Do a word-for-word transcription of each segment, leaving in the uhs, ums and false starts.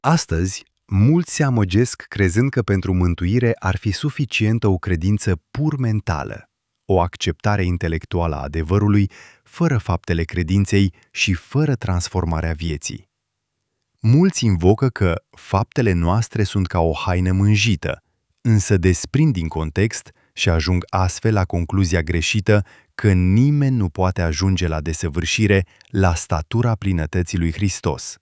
Astăzi, mulți se amăgesc crezând că pentru mântuire ar fi suficientă o credință pur mentală, o acceptare intelectuală a adevărului, fără faptele credinței și fără transformarea vieții. Mulți invocă că faptele noastre sunt ca o haină mânjită, însă desprind din context și ajung astfel la concluzia greșită că nimeni nu poate ajunge la desăvârșire, la statura plinătății lui Hristos.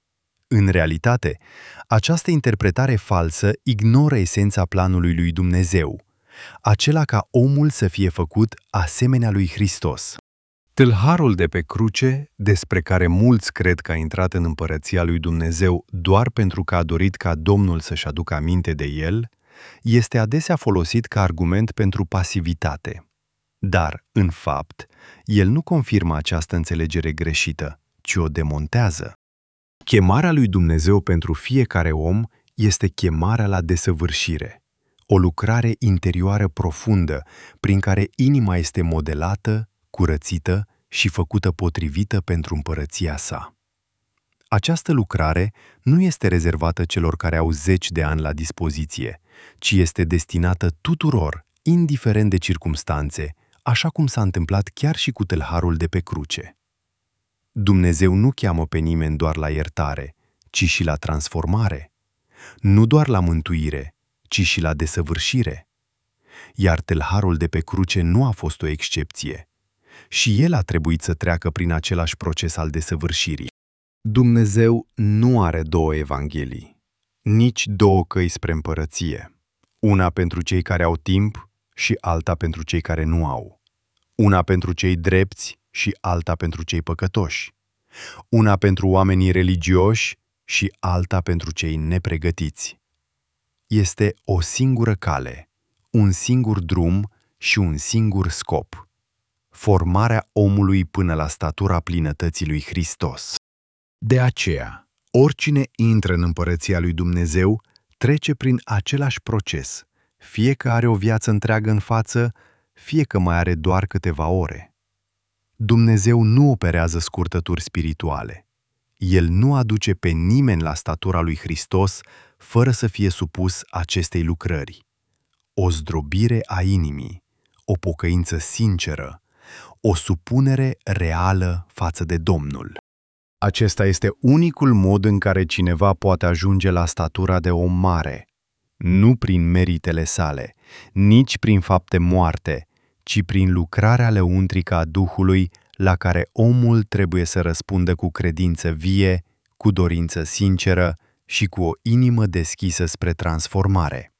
În realitate, această interpretare falsă ignoră esența planului lui Dumnezeu, acela ca omul să fie făcut asemenea lui Hristos. Tâlharul de pe cruce, despre care mulți cred că a intrat în împărăția lui Dumnezeu doar pentru că a dorit ca Domnul să-și aducă aminte de el, este adesea folosit ca argument pentru pasivitate. Dar, în fapt, el nu confirmă această înțelegere greșită, ci o demontează. Chemarea lui Dumnezeu pentru fiecare om este chemarea la desăvârșire, o lucrare interioară profundă prin care inima este modelată, curățită și făcută potrivită pentru împărăția sa. Această lucrare nu este rezervată celor care au zeci de ani la dispoziție, ci este destinată tuturor, indiferent de circumstanțe, așa cum s-a întâmplat chiar și cu tâlharul de pe cruce. Dumnezeu nu cheamă pe nimeni doar la iertare, ci și la transformare, nu doar la mântuire, ci și la desăvârșire. Iar tâlharul de pe cruce nu a fost o excepție. Și el a trebuit să treacă prin același proces al desăvârșirii. Dumnezeu nu are două evanghelii, nici două căi spre împărăție, una pentru cei care au timp și alta pentru cei care nu au, una pentru cei drepți și alta pentru cei păcătoși, una pentru oamenii religioși și alta pentru cei nepregătiți. Este o singură cale, un singur drum și un singur scop: formarea omului până la statura plinătății lui Hristos. De aceea, oricine intră în împărăția lui Dumnezeu trece prin același proces, fie că are o viață întreagă în față, fie că mai are doar câteva ore. Dumnezeu nu operează scurtături spirituale. El nu aduce pe nimeni la statura lui Hristos fără să fie supus acestei lucrări. O zdrobire a inimii, o pocăință sinceră, o supunere reală față de Domnul. Acesta este unicul mod în care cineva poate ajunge la statura de om mare, nu prin meritele sale, nici prin fapte moarte, ci prin lucrarea lăuntrică a Duhului, la care omul trebuie să răspundă cu credință vie, cu dorință sinceră și cu o inimă deschisă spre transformare.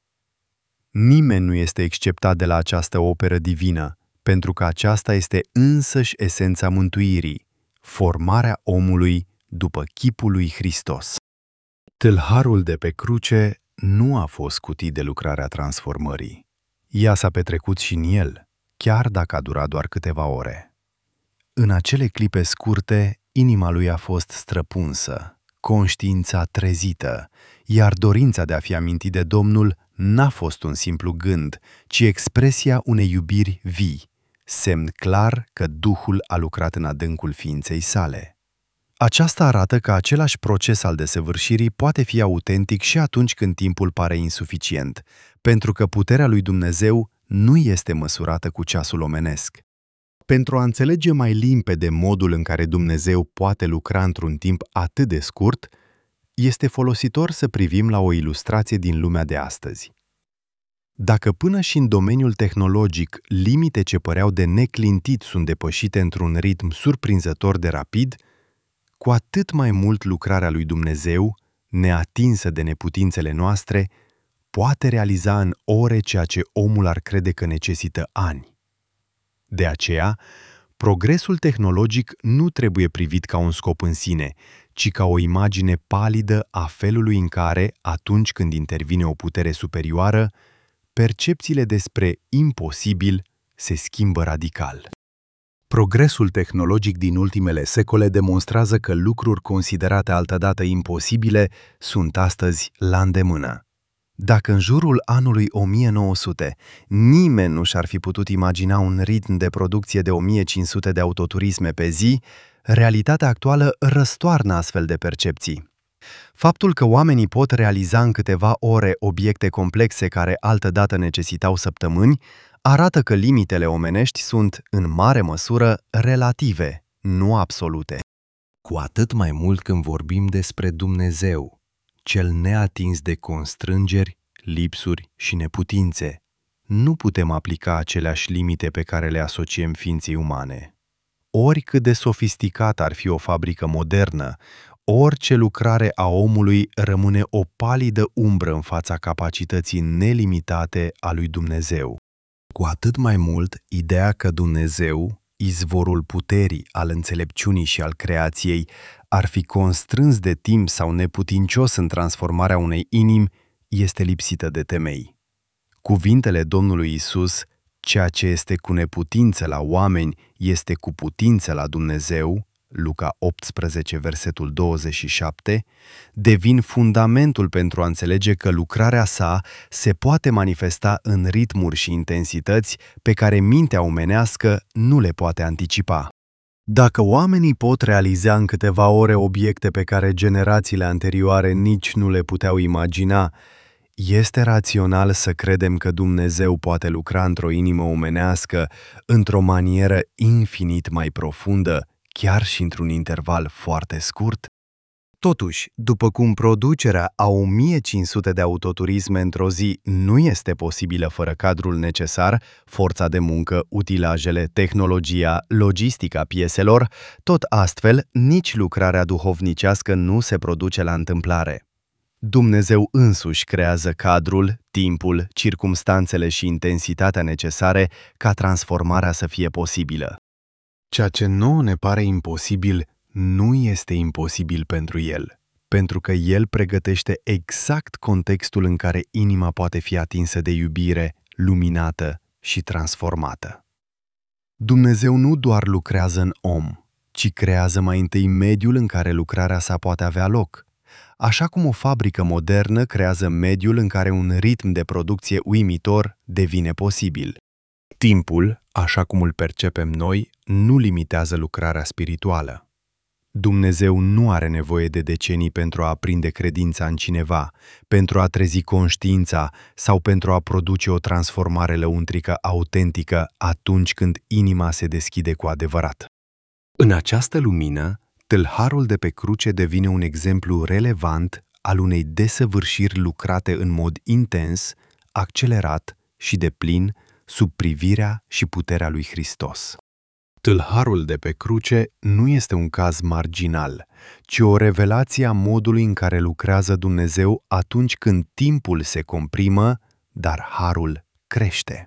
Nimeni nu este exceptat de la această operă divină, pentru că aceasta este însăși esența mântuirii, formarea omului după chipul lui Hristos. Tâlharul de pe cruce nu a fost scutit de lucrarea transformării. Ea s-a petrecut și în el, chiar dacă a durat doar câteva ore. În acele clipe scurte, inima lui a fost străpunsă, conștiința trezită, iar dorința de a fi amintit de Domnul n-a fost un simplu gând, ci expresia unei iubiri vii, semn clar că Duhul a lucrat în adâncul ființei sale. Aceasta arată că același proces al desăvârșirii poate fi autentic și atunci când timpul pare insuficient, pentru că puterea lui Dumnezeu nu este măsurată cu ceasul omenesc. Pentru a înțelege mai limpede modul în care Dumnezeu poate lucra într-un timp atât de scurt, este folositor să privim la o ilustrație din lumea de astăzi. Dacă până și în domeniul tehnologic limite ce păreau de neclintit sunt depășite într-un ritm surprinzător de rapid, cu atât mai mult lucrarea lui Dumnezeu, neatinsă de neputințele noastre, poate realiza în ore ceea ce omul ar crede că necesită ani. De aceea, progresul tehnologic nu trebuie privit ca un scop în sine, ci ca o imagine palidă a felului în care, atunci când intervine o putere superioară, percepțiile despre imposibil se schimbă radical. Progresul tehnologic din ultimele secole demonstrează că lucruri considerate altădată imposibile sunt astăzi la îndemână. Dacă în jurul anului o mie nouă sute nimeni nu și-ar fi putut imagina un ritm de producție de o mie cinci sute de autoturisme pe zi, realitatea actuală răstoarnă astfel de percepții. Faptul că oamenii pot realiza în câteva ore obiecte complexe care altădată necesitau săptămâni, arată că limitele omenești sunt, în mare măsură, relative, nu absolute. Cu atât mai mult când vorbim despre Dumnezeu, cel neatins de constrângeri, lipsuri și neputințe. Nu putem aplica aceleași limite pe care le asociem ființei umane. Oricât de sofisticată ar fi o fabrică modernă, orice lucrare a omului rămâne o palidă umbră în fața capacității nelimitate a lui Dumnezeu. Cu atât mai mult, ideea că Dumnezeu, izvorul puterii, al înțelepciunii și al creației, ar fi constrâns de timp sau neputincios în transformarea unei inimi, este lipsită de temei. Cuvintele Domnului Isus, ceea ce este cu neputință la oameni este cu putință la Dumnezeu, Luca optsprezece, versetul douăzeci și șapte, devin fundamentul pentru a înțelege că lucrarea sa se poate manifesta în ritmuri și intensități pe care mintea omenească nu le poate anticipa. Dacă oamenii pot realiza în câteva ore obiecte pe care generațiile anterioare nici nu le puteau imagina, este rațional să credem că Dumnezeu poate lucra într-o inimă omenească într-o manieră infinit mai profundă, chiar și într-un interval foarte scurt? Totuși, după cum producerea a o mie cinci sute de autoturisme într-o zi nu este posibilă fără cadrul necesar, forța de muncă, utilajele, tehnologia, logistica pieselor, tot astfel, nici lucrarea duhovnicească nu se produce la întâmplare. Dumnezeu însuși creează cadrul, timpul, circumstanțele și intensitatea necesare ca transformarea să fie posibilă. Ceea ce nouă ne pare imposibil nu este imposibil pentru El, pentru că El pregătește exact contextul în care inima poate fi atinsă de iubire, luminată și transformată. Dumnezeu nu doar lucrează în om, ci creează mai întâi mediul în care lucrarea sa poate avea loc. Așa cum o fabrică modernă creează mediul în care un ritm de producție uimitor devine posibil. Timpul, așa cum îl percepem noi, nu limitează lucrarea spirituală. Dumnezeu nu are nevoie de decenii pentru a aprinde credința în cineva, pentru a trezi conștiința sau pentru a produce o transformare lăuntrică autentică atunci când inima se deschide cu adevărat. În această lumină, tâlharul de pe cruce devine un exemplu relevant al unei desăvârșiri lucrate în mod intens, accelerat și deplin sub privirea și puterea lui Hristos. Tâlharul de pe cruce nu este un caz marginal, ci o revelație a modului în care lucrează Dumnezeu atunci când timpul se comprimă, dar harul crește.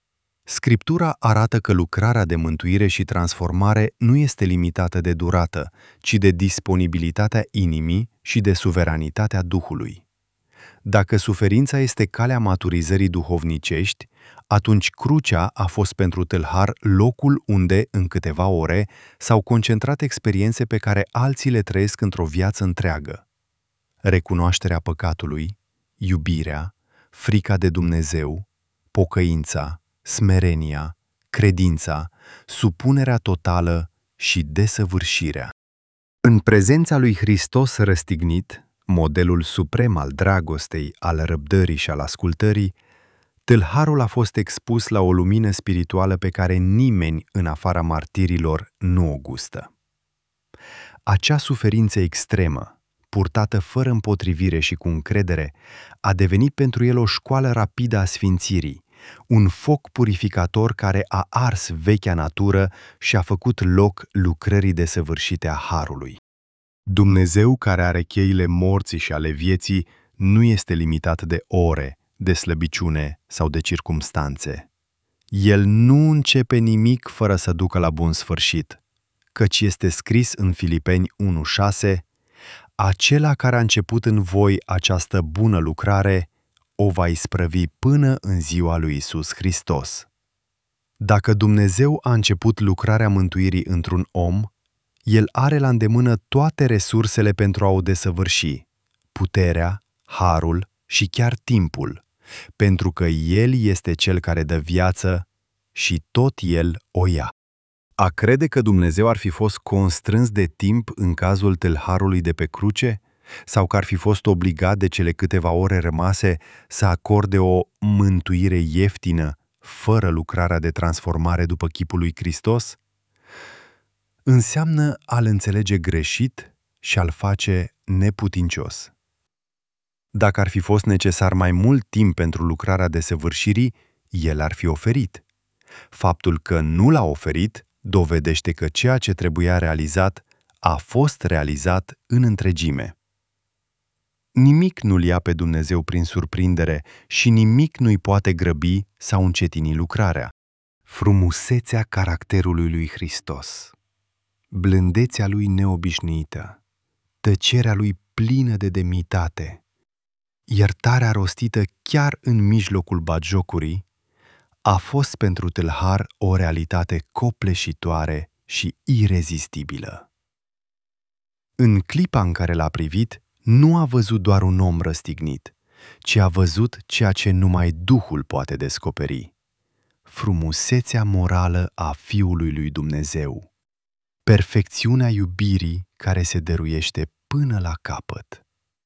Scriptura arată că lucrarea de mântuire și transformare nu este limitată de durată, ci de disponibilitatea inimii și de suveranitatea Duhului. Dacă suferința este calea maturizării duhovnicești, atunci crucea a fost pentru tâlhar locul unde, în câteva ore, s-au concentrat experiențe pe care alții le trăiesc într-o viață întreagă. Recunoașterea păcatului, iubirea, frica de Dumnezeu, pocăința, smerenia, credința, supunerea totală și desăvârșirea. În prezența lui Hristos răstignit, modelul suprem al dragostei, al răbdării și al ascultării, tâlharul a fost expus la o lumină spirituală pe care nimeni în afara martirilor nu o gustă. Acea suferință extremă, purtată fără împotrivire și cu încredere, a devenit pentru el o școală rapidă a sfințirii, un foc purificator care a ars vechea natură și a făcut loc lucrării desăvârșite a harului. Dumnezeu care are cheile morții și ale vieții nu este limitat de ore, de slăbiciune sau de circumstanțe. El nu începe nimic fără să ducă la bun sfârșit, căci este scris în Filipeni unu șase: acela care a început în voi această bună lucrare o va isprăvi până în ziua lui Isus Hristos. Dacă Dumnezeu a început lucrarea mântuirii într-un om, El are la îndemână toate resursele pentru a o desăvârși, puterea, harul și chiar timpul, pentru că El este Cel care dă viață și tot El o ia. A crede că Dumnezeu ar fi fost constrâns de timp în cazul tâlharului de pe cruce, Sau că ar fi fost obligat de cele câteva ore rămase să acorde o mântuire ieftină, fără lucrarea de transformare după chipul lui Hristos? Înseamnă a-L înțelege greșit și a-L face neputincios. Dacă ar fi fost necesar mai mult timp pentru lucrarea desăvârșirii, El ar fi oferit. Faptul că nu l-a oferit dovedește că ceea ce trebuia realizat a fost realizat în întregime. Nimic nu-L ia pe Dumnezeu prin surprindere și nimic nu-i poate grăbi sau încetini lucrarea. Frumusețea caracterului lui Hristos, blândețea lui neobișnuită, tăcerea lui plină de demnitate, iertarea rostită chiar în mijlocul batjocurii, a fost pentru tâlhar o realitate copleșitoare și irezistibilă. În clipa în care l-a privit, nu a văzut doar un om răstignit, ci a văzut ceea ce numai Duhul poate descoperi: frumusețea morală a Fiului lui Dumnezeu, perfecțiunea iubirii care se dăruiește până la capăt.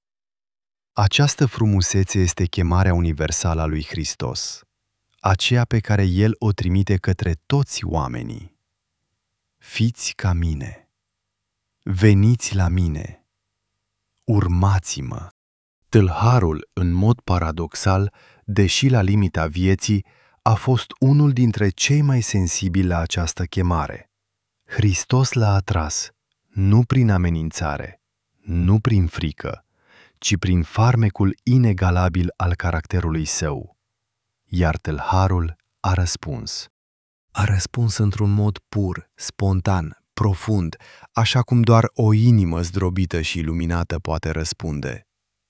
Această frumusețe este chemarea universală a lui Hristos, aceea pe care El o trimite către toți oamenii. Fiți ca mine, veniți la mine, urmați-mă. Tâlharul, în mod paradoxal, deși la limita vieții, a fost unul dintre cei mai sensibili la această chemare. Hristos l-a atras, nu prin amenințare, nu prin frică, ci prin farmecul inegalabil al caracterului său. Iar tâlharul a răspuns. A răspuns într-un mod pur, spontan, profund, așa cum doar o inimă zdrobită și iluminată poate răspunde.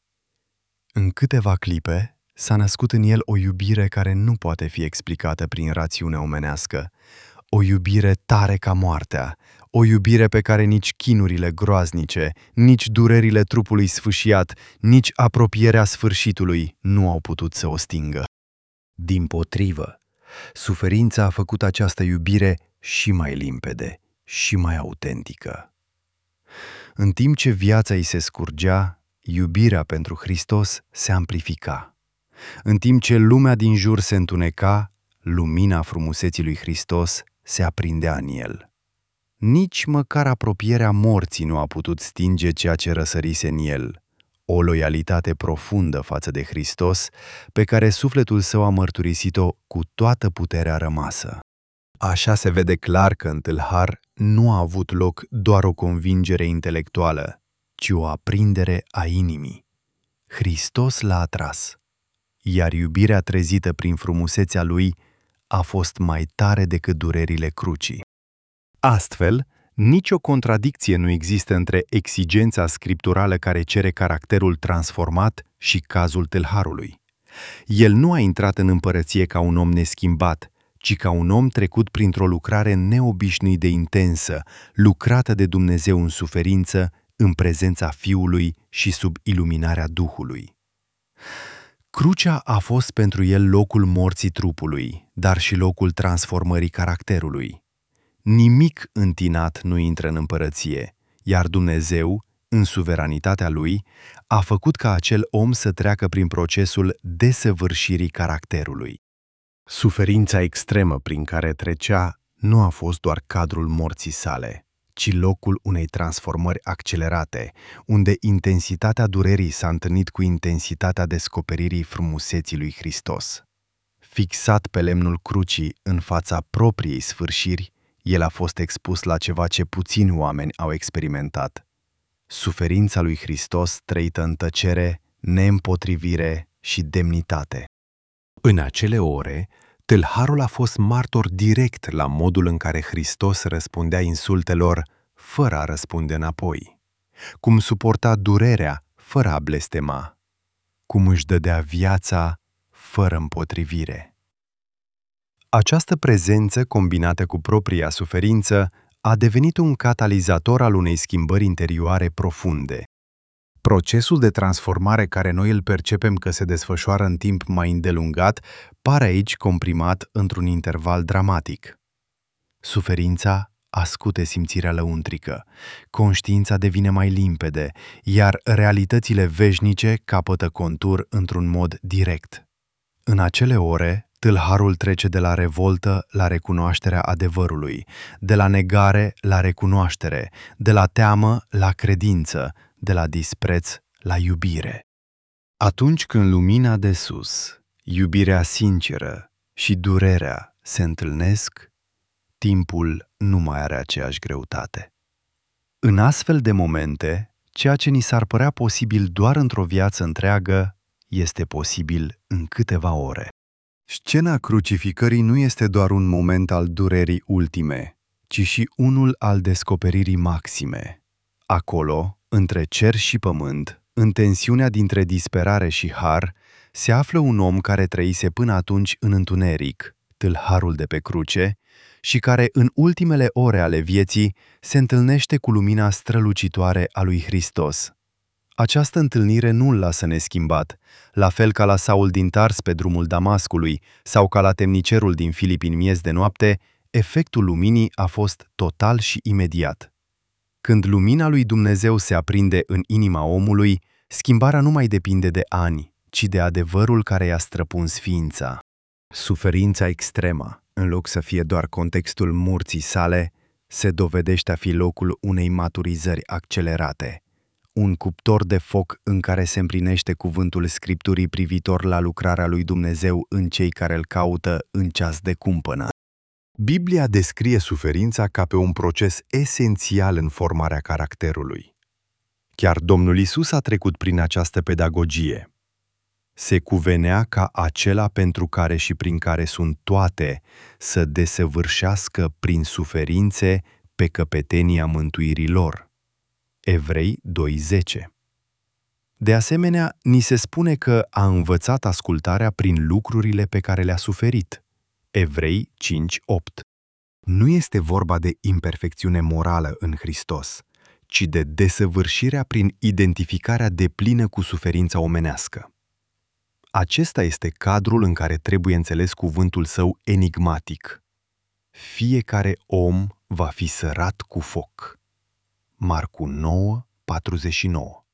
În câteva clipe s-a născut în el o iubire care nu poate fi explicată prin rațiunea omenească, o iubire tare ca moartea, o iubire pe care nici chinurile groaznice, nici durerile trupului sfâșiat, nici apropierea sfârșitului nu au putut să o stingă. Dimpotrivă, suferința a făcut această iubire și mai limpede, și mai autentică. În timp ce viața îi se scurgea, iubirea pentru Hristos se amplifica. În timp ce lumea din jur se întuneca, lumina frumuseții lui Hristos se aprindea în el. Nici măcar apropierea morții nu a putut stinge ceea ce răsărise în el, o loialitate profundă față de Hristos, pe care sufletul său a mărturisit-o cu toată puterea rămasă. Așa se vede clar că în tâlhar nu a avut loc doar o convingere intelectuală, ci o aprindere a inimii. Hristos l-a atras, iar iubirea trezită prin frumusețea lui a fost mai tare decât durerile crucii. Astfel, nicio contradicție nu există între exigența scripturală care cere caracterul transformat și cazul tâlharului. El nu a intrat în împărăție ca un om neschimbat, ci ca un om trecut printr-o lucrare neobișnuit de intensă, lucrată de Dumnezeu în suferință, în prezența Fiului și sub iluminarea Duhului. Crucea a fost pentru el locul morții trupului, dar și locul transformării caracterului. Nimic întinat nu intră în împărăție, iar Dumnezeu, în suveranitatea Lui, a făcut ca acel om să treacă prin procesul desăvârșirii caracterului. Suferința extremă prin care trecea nu a fost doar cadrul morții sale, ci locul unei transformări accelerate, unde intensitatea durerii s-a întâlnit cu intensitatea descoperirii frumuseții lui Hristos. Fixat pe lemnul crucii în fața propriei sfârșiri, el a fost expus la ceva ce puțini oameni au experimentat: suferința lui Hristos trăită în tăcere, neîmpotrivire și demnitate. În acele ore, tâlharul a fost martor direct la modul în care Hristos răspundea insultelor fără a răspunde înapoi, cum suporta durerea fără a blestema, cum își dădea viața fără împotrivire. Această prezență, combinată cu propria suferință, a devenit un catalizator al unei schimbări interioare profunde. Procesul de transformare care noi îl percepem că se desfășoară în timp mai îndelungat pare aici comprimat într-un interval dramatic. Suferința ascute simțirea lăuntrică, conștiința devine mai limpede, iar realitățile veșnice capătă contur într-un mod direct. În acele ore, tâlharul trece de la revoltă la recunoașterea adevărului, de la negare la recunoaștere, de la teamă la credință, de la dispreț la iubire. Atunci când lumina de sus, iubirea sinceră și durerea se întâlnesc, timpul nu mai are aceeași greutate. În astfel de momente, ceea ce ni s-ar părea posibil doar într-o viață întreagă este posibil în câteva ore. Scena crucificării nu este doar un moment al durerii ultime, ci și unul al descoperirii maxime. Acolo, între cer și pământ, în tensiunea dintre disperare și har, se află un om care trăise până atunci în întuneric, tâlharul de pe cruce, și care în ultimele ore ale vieții se întâlnește cu lumina strălucitoare a lui Hristos. Această întâlnire nu îl lasă neschimbat, la fel ca la Saul din Tars pe drumul Damascului sau ca la temnicerul din Filipi în miez de noapte, efectul luminii a fost total și imediat. Când lumina lui Dumnezeu se aprinde în inima omului, schimbarea nu mai depinde de ani, ci de adevărul care i-a străpuns ființa. Suferința extremă, în loc să fie doar contextul morții sale, se dovedește a fi locul unei maturizări accelerate, un cuptor de foc în care se împlinește cuvântul Scripturii privitor la lucrarea lui Dumnezeu în cei care îl caută în ceas de cumpănă. Biblia descrie suferința ca pe un proces esențial în formarea caracterului. Chiar Domnul Iisus a trecut prin această pedagogie. Se cuvenea ca acela pentru care și prin care sunt toate să desăvârșească prin suferințe pe căpetenia mântuirii lor. Evrei doi zece. De asemenea, ni se spune că a învățat ascultarea prin lucrurile pe care le-a suferit. Evrei cinci opt. Nu este vorba de imperfecțiune morală în Hristos, ci de desăvârșirea prin identificarea deplină cu suferința omenească. Acesta este cadrul în care trebuie înțeles cuvântul său enigmatic. Fiecare om va fi sărat cu foc. Marcu nouă patruzeci și nouă.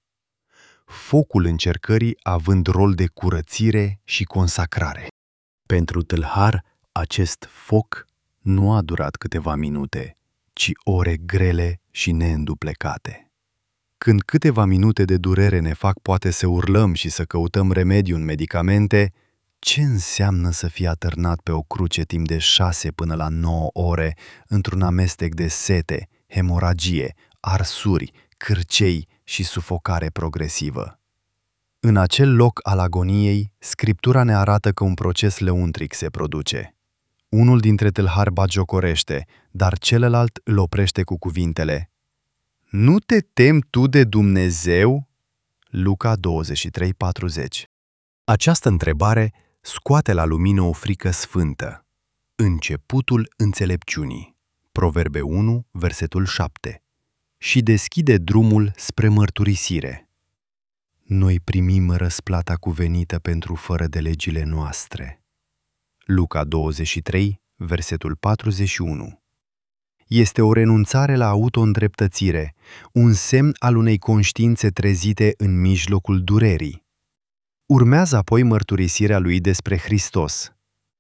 Focul încercării având rol de curățire și consacrare. Pentru tâlhar, acest foc nu a durat câteva minute, ci ore grele și neînduplecate. Când câteva minute de durere ne fac poate să urlăm și să căutăm remediu în medicamente, ce înseamnă să fii atârnat pe o cruce timp de șase până la nouă ore într-un amestec de sete, hemoragie, arsuri, cârcei și sufocare progresivă? În acel loc al agoniei, Scriptura ne arată că un proces lăuntric se produce. Unul dintre tâlhari batjocorește, dar celălalt îl oprește cu cuvintele: „Nu te temi tu de Dumnezeu?” Luca douăzeci și trei patruzeci. Această întrebare scoate la lumină o frică sfântă. Începutul înțelepciunii. Proverbe unu, versetul șapte. Și deschide drumul spre mărturisire. Noi primim răsplata cuvenită pentru fără de legile noastre. Luca douăzeci și trei, versetul patruzeci și unu. Este o renunțare la auto-îndreptățire, un semn al unei conștiințe trezite în mijlocul durerii. Urmează apoi mărturisirea lui despre Hristos.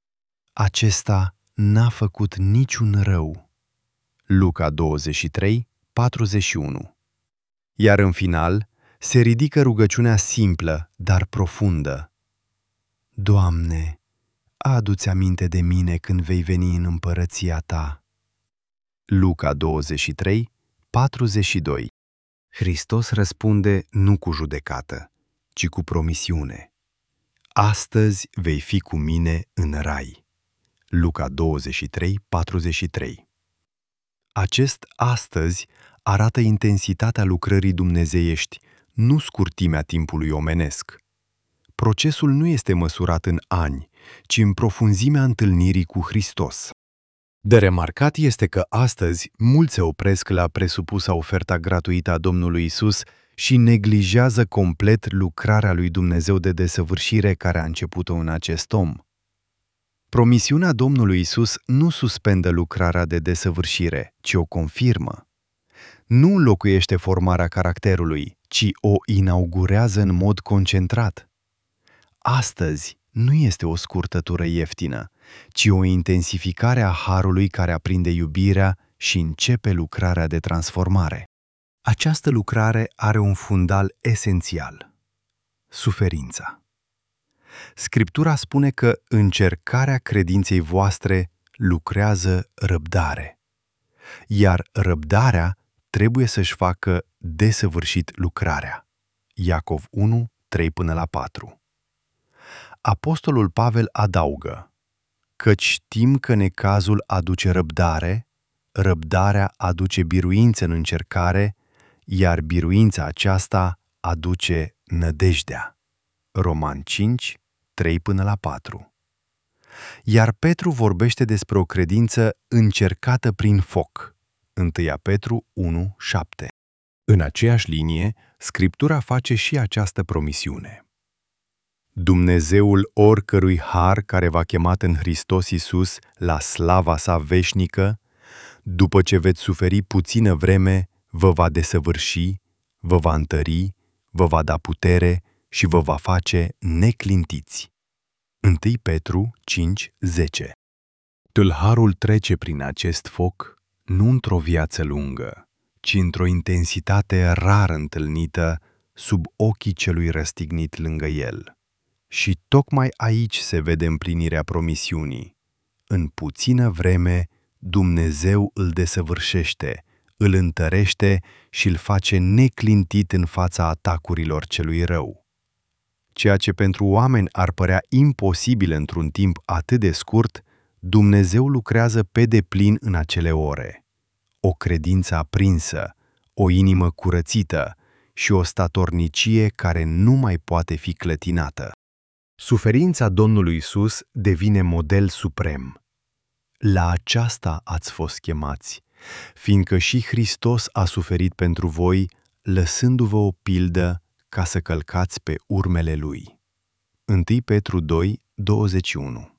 Acesta n-a făcut niciun rău. Luca douăzeci și trei, patruzeci și unu. Iar în final se ridică rugăciunea simplă, dar profundă. Doamne, adu-ți aminte de mine când vei veni în împărăția Ta. Luca douăzeci și trei, patruzeci și doi. Hristos răspunde nu cu judecată, ci cu promisiune. Astăzi vei fi cu mine în rai. Luca douăzeci și trei, patruzeci și trei. Acest astăzi arată intensitatea lucrării dumnezeiești, nu scurtimea timpului omenesc. Procesul nu este măsurat în ani, ci în profunzimea întâlnirii cu Hristos. De remarcat este că astăzi mulți se opresc la presupusa oferta gratuită a Domnului Isus și neglijează complet lucrarea lui Dumnezeu de desăvârșire care a început-o în acest om. Promisiunea Domnului Isus nu suspendă lucrarea de desăvârșire, ci o confirmă. Nu înlocuiește formarea caracterului, ci o inaugurează în mod concentrat. Astăzi nu este o scurtătură ieftină, ci o intensificare a harului care aprinde iubirea și începe lucrarea de transformare. Această lucrare are un fundal esențial: suferința. Scriptura spune că încercarea credinței voastre lucrează răbdare, iar răbdarea trebuie să-și facă desăvârșit lucrarea. Iacov unu, trei până la patru. Apostolul Pavel adaugă: căci știm că necazul aduce răbdare, răbdarea aduce biruință în încercare, iar biruința aceasta aduce nădejdea. Roman cinci, trei până la patru. Iar Petru vorbește despre o credință încercată prin foc. unu Petru unu, șapte. În aceeași linie, Scriptura face și această promisiune. Dumnezeul oricărui har care v-a chemat în Hristos Iisus la slava sa veșnică, după ce veți suferi puțină vreme, vă va desăvârși, vă va întări, vă va da putere și vă va face neclintiți. unu Petru cinci, zece. Tâlharul trece prin acest foc nu într-o viață lungă, ci într-o intensitate rar întâlnită sub ochii celui răstignit lângă el. Și tocmai aici se vede împlinirea promisiunii. În puțină vreme, Dumnezeu îl desăvârșește, îl întărește și îl face neclintit în fața atacurilor celui rău. Ceea ce pentru oameni ar părea imposibil într-un timp atât de scurt, Dumnezeu lucrează pe deplin în acele ore. O credință aprinsă, o inimă curățită și o statornicie care nu mai poate fi clătinată. Suferința Domnului Isus devine model suprem. La aceasta ați fost chemați, fiindcă și Hristos a suferit pentru voi, lăsându-vă o pildă ca să călcați pe urmele Lui. unu Petru doi, douăzeci și unu.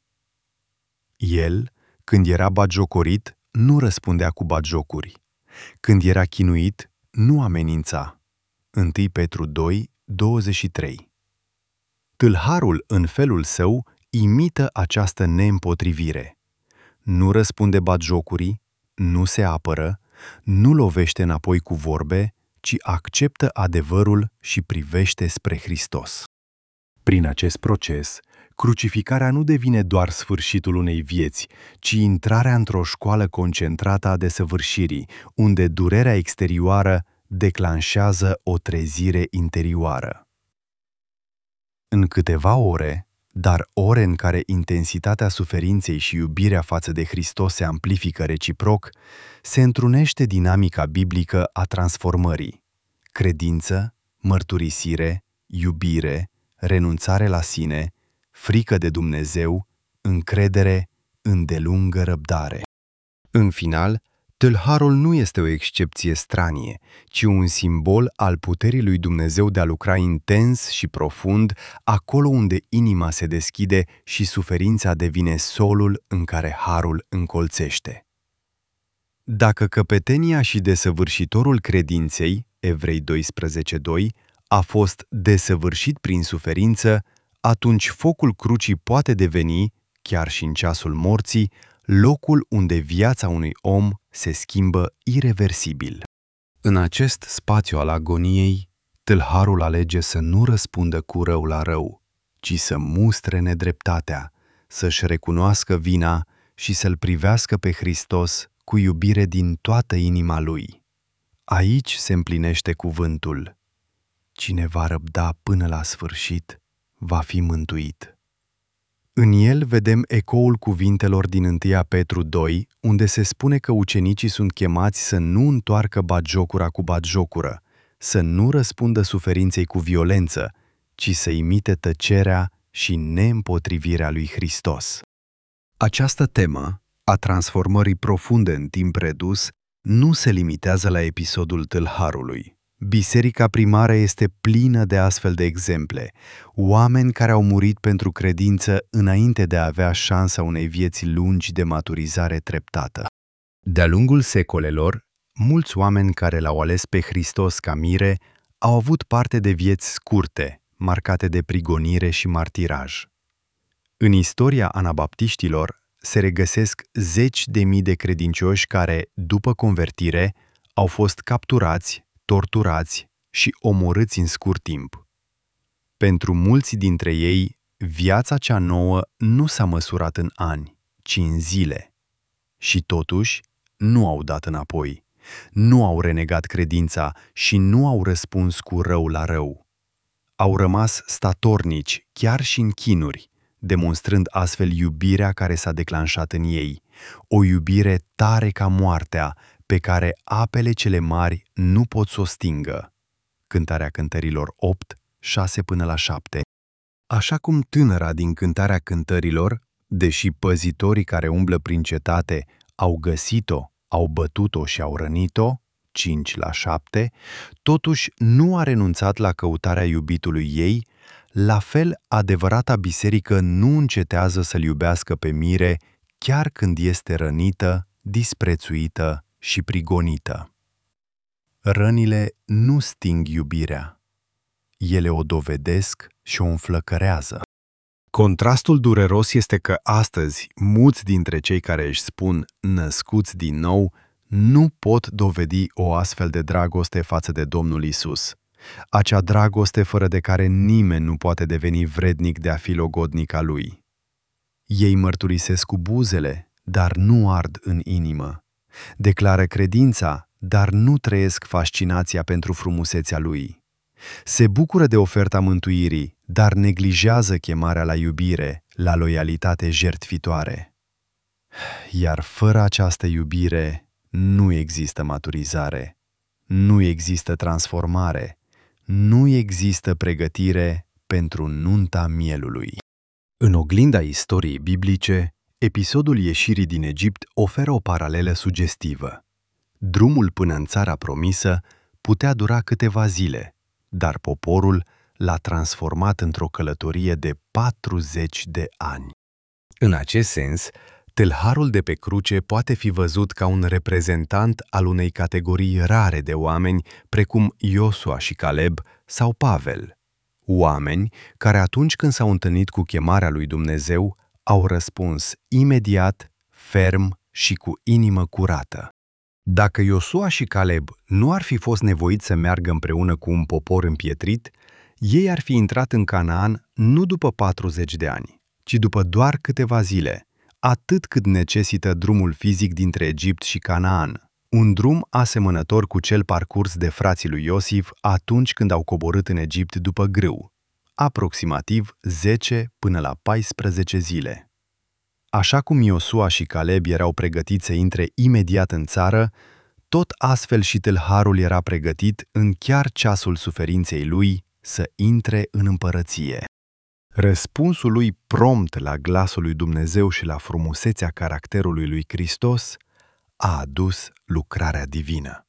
El, când era batjocorit, nu răspundea cu batjocuri. Când era chinuit, nu amenința. unu Petru doi, douăzeci și trei. Tâlharul, în felul său, imită această neîmpotrivire. Nu răspunde batjocurii, nu se apără, nu lovește înapoi cu vorbe, ci acceptă adevărul și privește spre Hristos. Prin acest proces, crucificarea nu devine doar sfârșitul unei vieți, ci intrarea într-o școală concentrată a desăvârșirii, unde durerea exterioară declanșează o trezire interioară. În câteva ore, dar ore în care intensitatea suferinței și iubirea față de Hristos se amplifică reciproc, se întrunește dinamica biblică a transformării: credință, mărturisire, iubire, renunțare la sine, frică de Dumnezeu, încredere, îndelungă răbdare. În final, tâlharul nu este o excepție stranie, ci un simbol al puterii lui Dumnezeu de a lucra intens și profund acolo unde inima se deschide și suferința devine solul în care harul încolțește. Dacă căpetenia și desăvârșitorul credinței, Evrei doisprezece doi, a fost desăvârșit prin suferință, atunci focul crucii poate deveni, chiar și în ceasul morții, locul unde viața unui om se schimbă ireversibil. În acest spațiu al agoniei, tâlharul alege să nu răspundă cu rău la rău, ci să mustre nedreptatea, să-și recunoască vina și să-L privească pe Hristos cu iubire din toată inima lui. Aici se împlinește cuvântul: cine va răbda până la sfârșit, va fi mântuit. În el vedem ecoul cuvintelor din unu Petru doi, unde se spune că ucenicii sunt chemați să nu întoarcă batjocura cu batjocură, să nu răspundă suferinței cu violență, ci să imite tăcerea și neîmpotrivirea lui Hristos. Această temă, a transformării profunde în timp redus, nu se limitează la episodul tâlharului. Biserica primară este plină de astfel de exemple, oameni care au murit pentru credință înainte de a avea șansa unei vieți lungi de maturizare treptată. De-a lungul secolelor, mulți oameni care l-au ales pe Hristos ca mire au avut parte de vieți scurte, marcate de prigonire și martiraj. În istoria anabaptiștilor se regăsesc zeci de mii de credincioși care, după convertire, au fost capturați, torturați și omorâți în scurt timp. Pentru mulți dintre ei, viața cea nouă nu s-a măsurat în ani, ci în zile. Și totuși, nu au dat înapoi, nu au renegat credința și nu au răspuns cu rău la rău. Au rămas statornici, chiar și în chinuri, demonstrând astfel iubirea care s-a declanșat în ei, o iubire tare ca moartea, pe care apele cele mari nu pot să o stingă. Cântarea Cântărilor opt, șase până la șapte. Așa cum tânăra din Cântarea Cântărilor, deși păzitorii care umblă prin cetate au găsit-o, au bătut-o și au rănit-o, cinci la șapte, totuși nu a renunțat la căutarea iubitului ei, la fel adevărata biserică nu încetează să-l iubească pe mire chiar când este rănită, disprețuită și prigonită. Rănile nu sting iubirea. Ele o dovedesc și o înflăcărează. Contrastul dureros este că astăzi mulți dintre cei care își spun născuți din nou nu pot dovedi o astfel de dragoste față de Domnul Isus. Acea dragoste fără de care nimeni nu poate deveni vrednic de a fi logodnic al lui. Ei mărturisesc cu buzele, dar nu ard în inimă. Declară credința, dar nu trăiesc fascinația pentru frumusețea lui. Se bucură de oferta mântuirii, dar neglijează chemarea la iubire, la loialitate jertfitoare. Iar fără această iubire nu există maturizare, nu există transformare, nu există pregătire pentru nunta mielului. În oglinda istoriei biblice, episodul ieșirii din Egipt oferă o paralelă sugestivă. Drumul până în țara promisă putea dura câteva zile, dar poporul l-a transformat într-o călătorie de patruzeci de ani. În acest sens, tâlharul de pe cruce poate fi văzut ca un reprezentant al unei categorii rare de oameni, precum Iosua și Caleb sau Pavel. Oameni care atunci când s-au întâlnit cu chemarea lui Dumnezeu, au răspuns imediat, ferm și cu inimă curată. Dacă Iosua și Caleb nu ar fi fost nevoiți să meargă împreună cu un popor împietrit, ei ar fi intrat în Canaan nu după patruzeci de ani, ci după doar câteva zile, atât cât necesită drumul fizic dintre Egipt și Canaan, un drum asemănător cu cel parcurs de frații lui Iosif atunci când au coborât în Egipt după grâu, aproximativ zece până la paisprezece zile. Așa cum Iosua și Caleb erau pregătiți să intre imediat în țară, tot astfel și tâlharul era pregătit în chiar ceasul suferinței lui să intre în împărăție. Răspunsul lui prompt la glasul lui Dumnezeu și la frumusețea caracterului lui Hristos a adus lucrarea divină.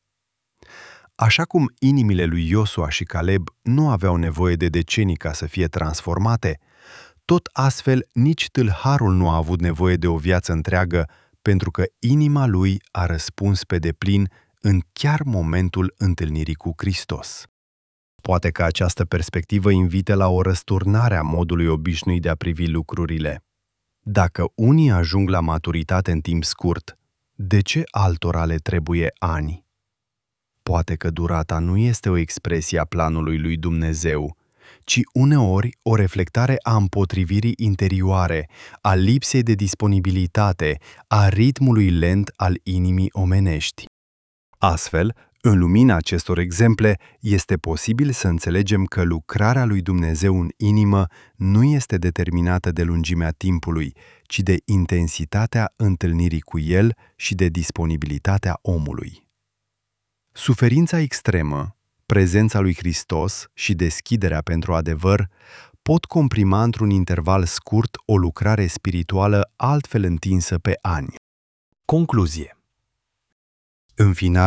Așa cum inimile lui Iosua și Caleb nu aveau nevoie de decenii ca să fie transformate, tot astfel nici tâlharul nu a avut nevoie de o viață întreagă, pentru că inima lui a răspuns pe deplin în chiar momentul întâlnirii cu Hristos. Poate că această perspectivă invită la o răsturnare a modului obișnuit de a privi lucrurile. Dacă unii ajung la maturitate în timp scurt, de ce altora le trebuie ani? Poate că durata nu este o expresie a planului lui Dumnezeu, ci uneori o reflectare a împotrivirii interioare, a lipsei de disponibilitate, a ritmului lent al inimii omenești. Astfel, în lumina acestor exemple, este posibil să înțelegem că lucrarea lui Dumnezeu în inimă nu este determinată de lungimea timpului, ci de intensitatea întâlnirii cu El și de disponibilitatea omului. Suferința extremă, prezența lui Hristos și deschiderea pentru adevăr pot comprima într-un interval scurt o lucrare spirituală altfel întinsă pe ani. Concluzie. În final,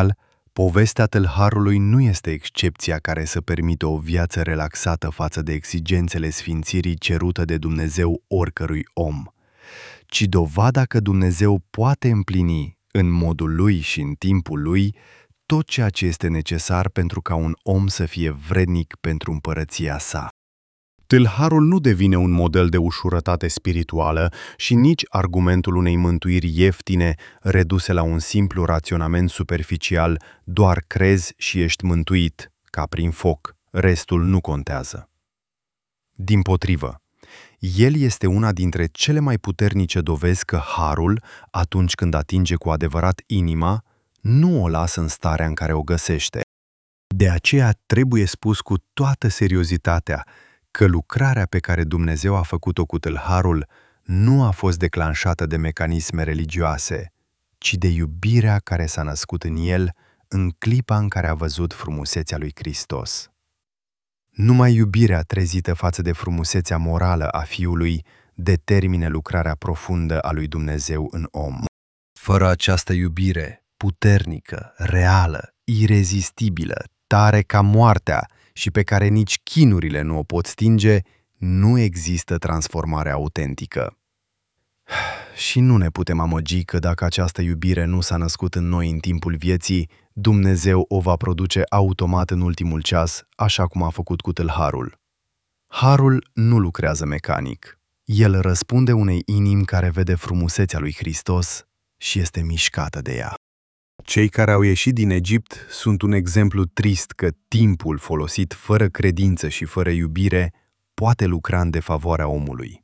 Povestea tâlharului nu este excepția care să permită o viață relaxată față de exigențele sfințirii cerută de Dumnezeu oricărui om, ci dovada că Dumnezeu poate împlini în modul lui și în timpul lui tot ceea ce este necesar pentru ca un om să fie vrednic pentru împărăția sa. Tâlharul nu devine un model de ușurătate spirituală și nici argumentul unei mântuiri ieftine reduse la un simplu raționament superficial, doar crezi și ești mântuit, ca prin foc, restul nu contează. Dimpotrivă, el este una dintre cele mai puternice dovezi că harul, atunci când atinge cu adevărat inima, nu o lasă în starea în care o găsește. De aceea trebuie spus cu toată seriozitatea că lucrarea pe care Dumnezeu a făcut-o cu tâlharul nu a fost declanșată de mecanisme religioase, ci de iubirea care s-a născut în el în clipa în care a văzut frumusețea lui Hristos. Numai iubirea trezită față de frumusețea morală a Fiului determine lucrarea profundă a lui Dumnezeu în om. Fără această iubire puternică, reală, irezistibilă, tare ca moartea și pe care nici chinurile nu o pot stinge, nu există transformare autentică. Și nu ne putem amăgi că dacă această iubire nu s-a născut în noi în timpul vieții, Dumnezeu o va produce automat în ultimul ceas, așa cum a făcut cu tâlharul. Harul nu lucrează mecanic. El răspunde unei inimi care vede frumusețea lui Hristos și este mișcată de ea. Cei care au ieșit din Egipt sunt un exemplu trist că timpul folosit fără credință și fără iubire poate lucra în defavoarea omului.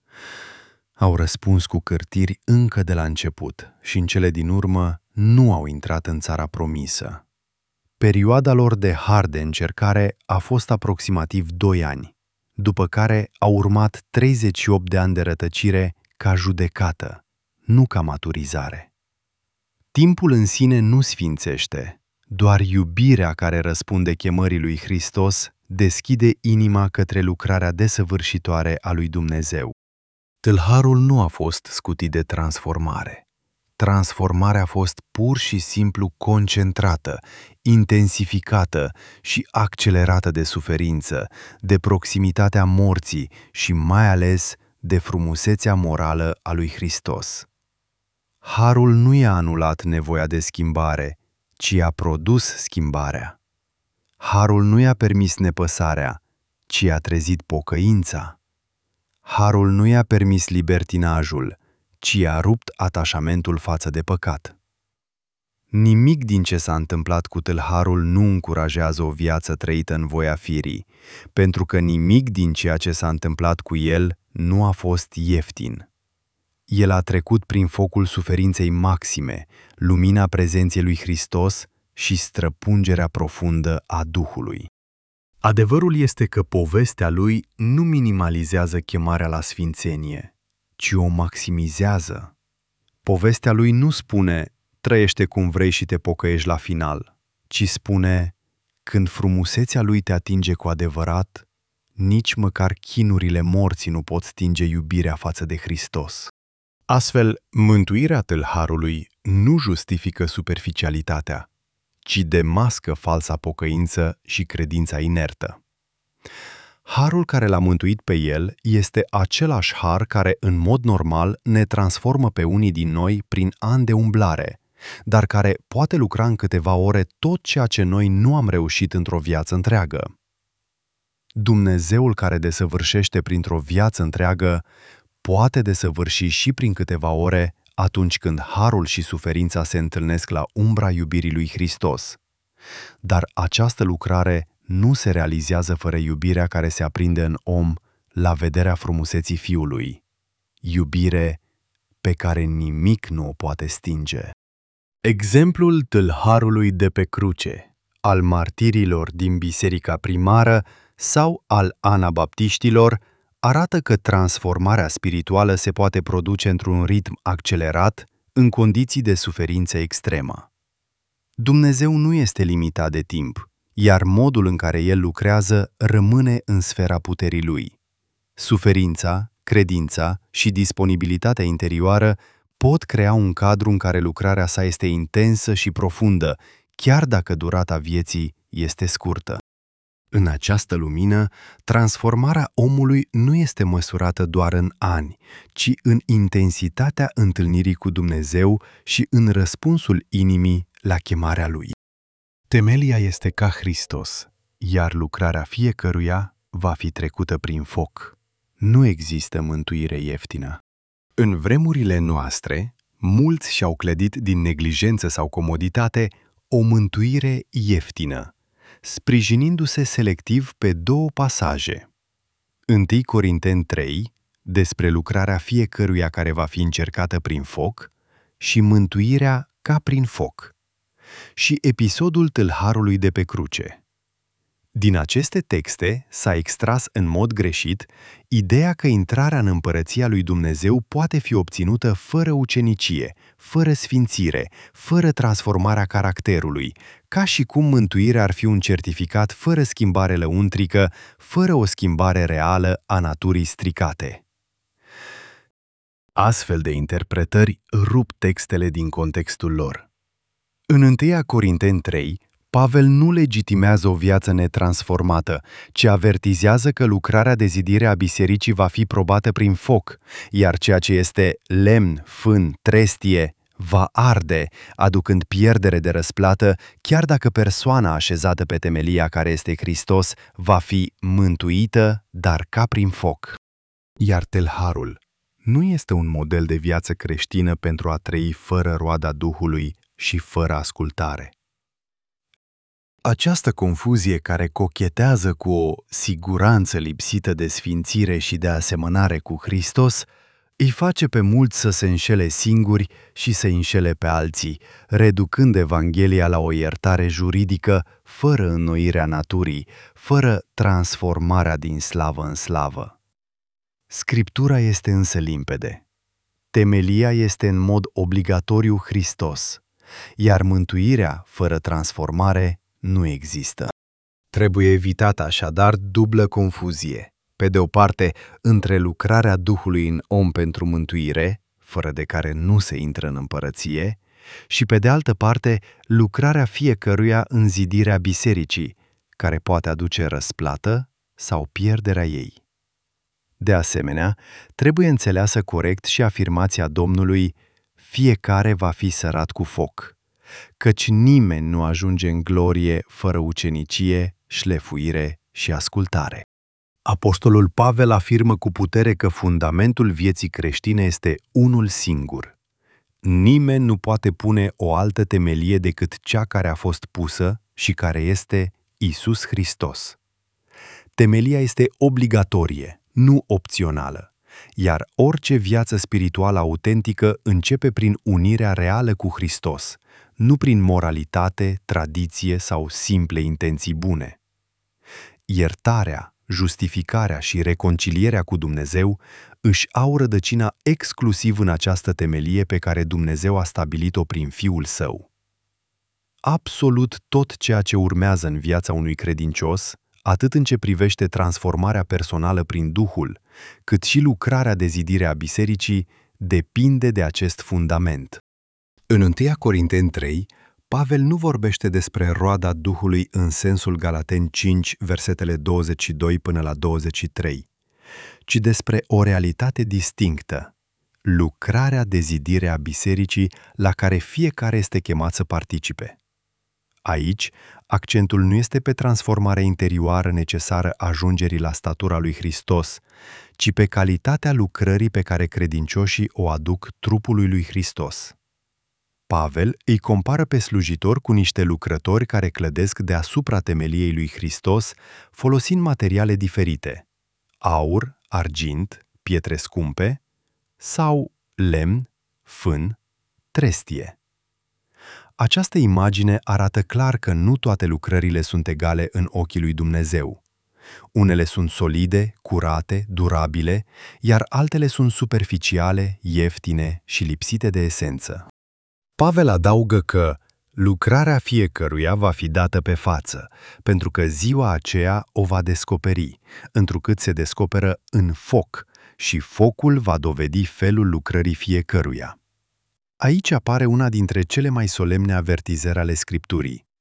Au răspuns cu cârtiri încă de la început și în cele din urmă nu au intrat în țara promisă. Perioada lor de har de încercare a fost aproximativ doi ani, după care au urmat treizeci și opt de ani de rătăcire ca judecată, nu ca maturizare. Timpul în sine nu sfințește, doar iubirea care răspunde chemării lui Hristos deschide inima către lucrarea desăvârșitoare a lui Dumnezeu. Tâlharul nu a fost scutit de transformare. Transformarea a fost pur și simplu concentrată, intensificată și accelerată de suferință, de proximitatea morții și mai ales de frumusețea morală a lui Hristos. Harul nu i-a anulat nevoia de schimbare, ci a produs schimbarea. Harul nu i-a permis nepăsarea, ci a trezit pocăința. Harul nu i-a permis libertinajul, ci a rupt atașamentul față de păcat. Nimic din ce s-a întâmplat cu tâlharul nu încurajează o viață trăită în voia firii, pentru că nimic din ceea ce s-a întâmplat cu el nu a fost ieftin. El a trecut prin focul suferinței maxime, lumina prezenței lui Hristos și străpungerea profundă a Duhului. Adevărul este că povestea lui nu minimalizează chemarea la sfințenie, ci o maximizează. Povestea lui nu spune, trăiește cum vrei și te pocăiești la final, ci spune, când frumusețea lui te atinge cu adevărat, nici măcar chinurile morții nu pot stinge iubirea față de Hristos. Astfel, mântuirea tâlharului nu justifică superficialitatea, ci demască falsa pocăință și credința inertă. Harul care l-a mântuit pe el este același har care, în mod normal, ne transformă pe unii din noi prin ani de umblare, dar care poate lucra în câteva ore tot ceea ce noi nu am reușit într-o viață întreagă. Dumnezeul care desăvârșește printr-o viață întreagă poate desăvârși și prin câteva ore atunci când harul și suferința se întâlnesc la umbra iubirii lui Hristos. Dar această lucrare nu se realizează fără iubirea care se aprinde în om la vederea frumuseții Fiului, iubire pe care nimic nu o poate stinge. Exemplul tâlharului de pe cruce, al martirilor din biserica primară sau al anabaptiștilor arată că transformarea spirituală se poate produce într-un ritm accelerat în condiții de suferință extremă. Dumnezeu nu este limitat de timp, iar modul în care El lucrează rămâne în sfera puterii Lui. Suferința, credința și disponibilitatea interioară pot crea un cadru în care lucrarea sa este intensă și profundă, chiar dacă durata vieții este scurtă. În această lumină, transformarea omului nu este măsurată doar în ani, ci în intensitatea întâlnirii cu Dumnezeu și în răspunsul inimii la chemarea Lui. Temelia este ca Hristos, iar lucrarea fiecăruia va fi trecută prin foc. Nu există mântuire ieftină. În vremurile noastre, mulți și-au clădit din neglijență sau comoditate o mântuire ieftină, sprijinindu-se selectiv pe două pasaje. întâi Corinteni trei, despre lucrarea fiecăruia care va fi încercată prin foc, și mântuirea ca prin foc, și episodul tâlharului de pe cruce. Din aceste texte s-a extras în mod greșit ideea că intrarea în împărăția lui Dumnezeu poate fi obținută fără ucenicie, fără sfințire, fără transformarea caracterului, ca și cum mântuirea ar fi un certificat fără schimbare lăuntrică, fără o schimbare reală a naturii stricate. Astfel de interpretări rup textele din contextul lor. În întâi Corinteni trei, Pavel nu legitimează o viață netransformată, ci avertizează că lucrarea de zidire a bisericii va fi probată prin foc, iar ceea ce este lemn, fân, trestie, va arde, aducând pierdere de răsplată, chiar dacă persoana așezată pe temelia care este Hristos va fi mântuită, dar ca prin foc. Iar tâlharul nu este un model de viață creștină pentru a trăi fără roada Duhului și fără ascultare. Această confuzie care cochetează cu o siguranță lipsită de sfințire și de asemănare cu Hristos îi face pe mulți să se înșele singuri și să înșele pe alții, reducând Evanghelia la o iertare juridică fără înnoirea naturii, fără transformarea din slavă în slavă. Scriptura este însă limpede. Temelia este în mod obligatoriu Hristos, iar mântuirea fără transformare nu există. Trebuie evitată așadar dublă confuzie. Pe de o parte, între lucrarea Duhului în om pentru mântuire, fără de care nu se intră în împărăție, și pe de altă parte, lucrarea fiecăruia în zidirea bisericii, care poate aduce răsplată sau pierderea ei. De asemenea, trebuie înțeleasă corect și afirmația Domnului: fiecare va fi sărat cu foc, căci nimeni nu ajunge în glorie fără ucenicie, șlefuire și ascultare. Apostolul Pavel afirmă cu putere că fundamentul vieții creștine este unul singur. Nimeni nu poate pune o altă temelie decât cea care a fost pusă și care este Iisus Hristos. Temelia este obligatorie, nu opțională, iar orice viață spirituală autentică începe prin unirea reală cu Hristos, nu prin moralitate, tradiție sau simple intenții bune. Iertarea, justificarea și reconcilierea cu Dumnezeu își au rădăcina exclusiv în această temelie pe care Dumnezeu a stabilit-o prin Fiul Său. Absolut tot ceea ce urmează în viața unui credincios, atât în ce privește transformarea personală prin Duhul, cât și lucrarea de zidire a bisericii, depinde de acest fundament. În întâi Corinteni trei, Pavel nu vorbește despre roada Duhului în sensul Galateni cinci, versetele douăzeci și doi până la douăzeci și trei, ci despre o realitate distinctă, lucrarea de zidire a bisericii la care fiecare este chemat să participe. Aici, accentul nu este pe transformarea interioară necesară ajungerii la statura lui Hristos, ci pe calitatea lucrării pe care credincioșii o aduc trupului lui Hristos. Pavel îi compară pe slujitori cu niște lucrători care clădesc deasupra temeliei lui Hristos folosind materiale diferite: aur, argint, pietre scumpe sau lemn, fân, trestie. Această imagine arată clar că nu toate lucrările sunt egale în ochii lui Dumnezeu. Unele sunt solide, curate, durabile, iar altele sunt superficiale, ieftine și lipsite de esență. Pavel adaugă că lucrarea fiecăruia va fi dată pe față, pentru că ziua aceea o va descoperi, întrucât se descoperă în foc și focul va dovedi felul lucrării fiecăruia. Aici apare una dintre cele mai solemne avertizări ale Scripturii.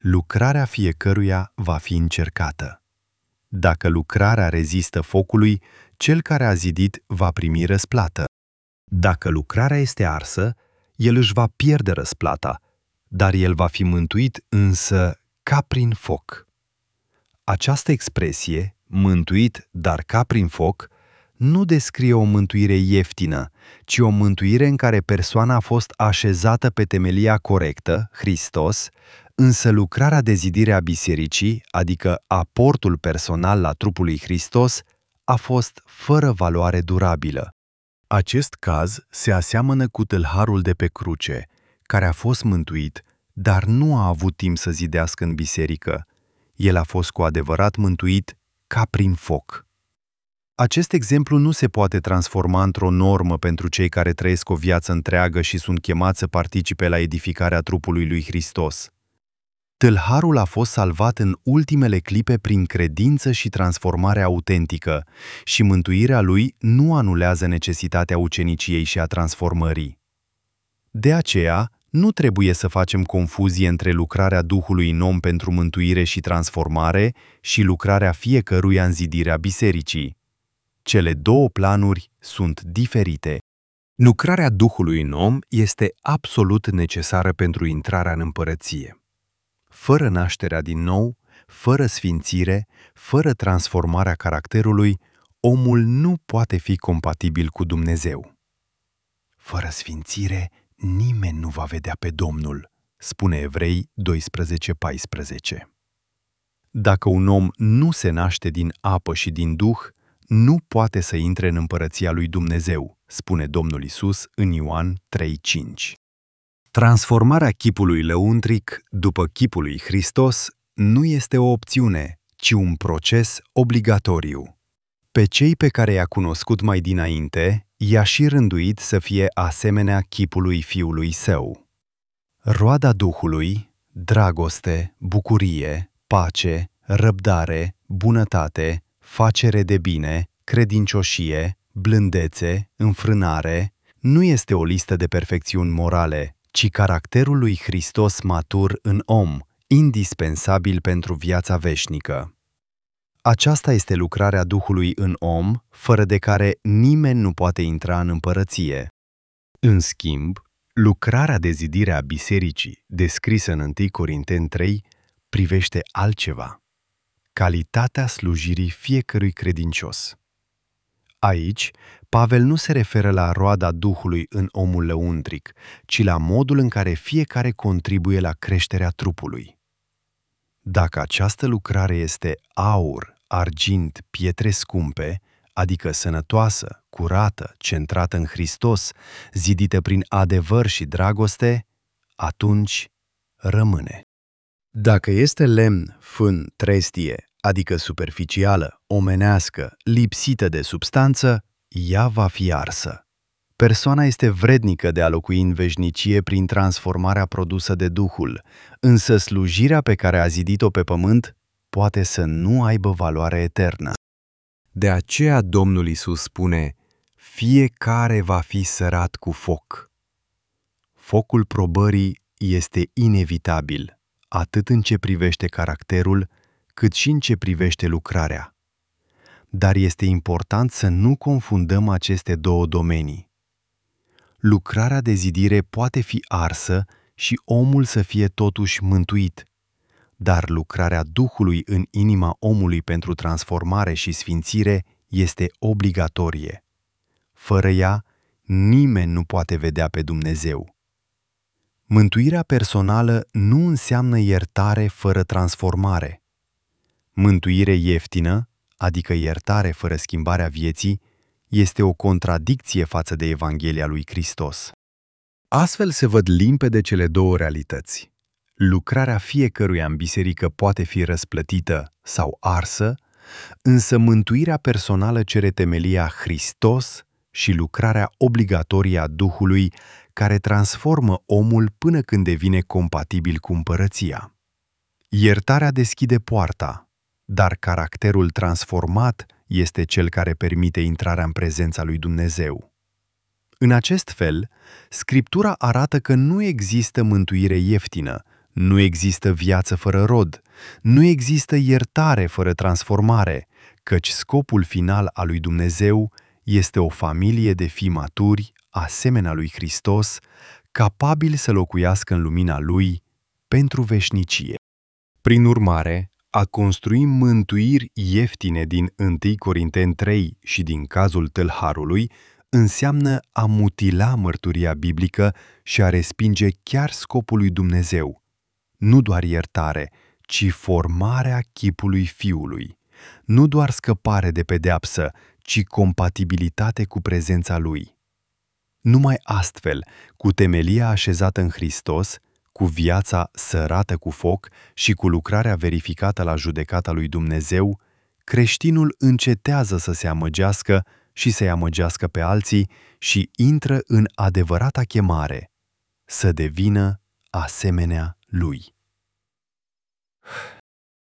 lucrarea fiecăruia va fi încercată. Dacă lucrarea rezistă focului, cel care a zidit va primi răsplată. Dacă lucrarea este arsă, el își va pierde răsplata, dar el va fi mântuit însă ca prin foc. Această expresie, mântuit, dar ca prin foc, nu descrie o mântuire ieftină, ci o mântuire în care persoana a fost așezată pe temelia corectă, Hristos, însă lucrarea de zidire a bisericii, adică aportul personal la trupul lui Hristos, a fost fără valoare durabilă. Acest caz se aseamănă cu tâlharul de pe cruce, care a fost mântuit, dar nu a avut timp să zidească în biserică. El a fost cu adevărat mântuit ca prin foc. Acest exemplu nu se poate transforma într-o normă pentru cei care trăiesc o viață întreagă și sunt chemați să participe la edificarea trupului lui Hristos. Tâlharul a fost salvat în ultimele clipe prin credință și transformare autentică și mântuirea lui nu anulează necesitatea uceniciei și a transformării. De aceea, nu trebuie să facem confuzie între lucrarea Duhului în om pentru mântuire și transformare și lucrarea fiecăruia în zidirea bisericii. Cele două planuri sunt diferite. Lucrarea Duhului în om este absolut necesară pentru intrarea în împărăție. Fără nașterea din nou, fără sfințire, fără transformarea caracterului, omul nu poate fi compatibil cu Dumnezeu. Fără sfințire, nimeni nu va vedea pe Domnul, spune Evrei doisprezece paisprezece. Dacă un om nu se naște din apă și din Duh, nu poate să intre în împărăția lui Dumnezeu, spune Domnul Iisus în Ioan trei cinci. Transformarea chipului lăuntric după chipul lui Hristos nu este o opțiune, ci un proces obligatoriu. Pe cei pe care i-a cunoscut mai dinainte, i-a și rânduit să fie asemenea chipului Fiului Său. Roada Duhului, dragoste, bucurie, pace, răbdare, bunătate, facere de bine, credincioșie, blândețe, înfrânare, nu este o listă de perfecțiuni morale, ci caracterul lui Hristos matur în om, indispensabil pentru viața veșnică. Aceasta este lucrarea Duhului în om, fără de care nimeni nu poate intra în împărăție. În schimb, lucrarea de zidire a bisericii, descrisă în întâi Corinteni trei, privește altceva: calitatea slujirii fiecărui credincios. Aici, Pavel nu se referă la roada Duhului în omul lăuntric, ci la modul în care fiecare contribuie la creșterea trupului. Dacă această lucrare este aur, argint, pietre scumpe, adică sănătoasă, curată, centrată în Hristos, zidită prin adevăr și dragoste, atunci rămâne. Dacă este lemn, fân, trestie, adică superficială, omenească, lipsită de substanță, ea va fi arsă. Persoana este vrednică de a locui în veșnicie prin transformarea produsă de Duhul, însă slujirea pe care a zidit-o pe pământ poate să nu aibă valoare eternă. De aceea Domnul Iisus spune: fiecare va fi sărat cu foc. Focul probării este inevitabil, atât în ce privește caracterul, cât și în ce privește lucrarea. Dar este important să nu confundăm aceste două domenii. Lucrarea de zidire poate fi arsă și omul să fie totuși mântuit, dar lucrarea Duhului în inima omului pentru transformare și sfințire este obligatorie. Fără ea, nimeni nu poate vedea pe Dumnezeu. Mântuirea personală nu înseamnă iertare fără transformare. Mântuire ieftină, adică iertare fără schimbarea vieții, este o contradicție față de Evanghelia lui Hristos. Astfel se văd limpede cele două realități. Lucrarea fiecăruia în biserică poate fi răsplătită sau arsă, însă mântuirea personală cere temelia Hristos și lucrarea obligatorie a Duhului, care transformă omul până când devine compatibil cu împărăția. Iertarea deschide poarta, dar caracterul transformat este cel care permite intrarea în prezența lui Dumnezeu. În acest fel, Scriptura arată că nu există mântuire ieftină, Nu există viață fără rod, nu există iertare fără transformare, căci scopul final al lui Dumnezeu este o familie de fii maturi, asemenea lui Hristos, capabili să locuiască în lumina Lui pentru veșnicie. Prin urmare, a construi mântuiri ieftine din întâi Corinteni trei și din cazul tâlharului înseamnă a mutila mărturia biblică și a respinge chiar scopul lui Dumnezeu. Nu doar iertare, ci formarea chipului Fiului. Nu doar scăpare de pedeapsă, ci compatibilitate cu prezența Lui. Numai astfel, cu temelia așezată în Hristos, cu viața sărată cu foc și cu lucrarea verificată la judecata lui Dumnezeu, creștinul încetează să se amăgească și să-i amăgească pe alții și intră în adevărata chemare, să devină asemenea Lui.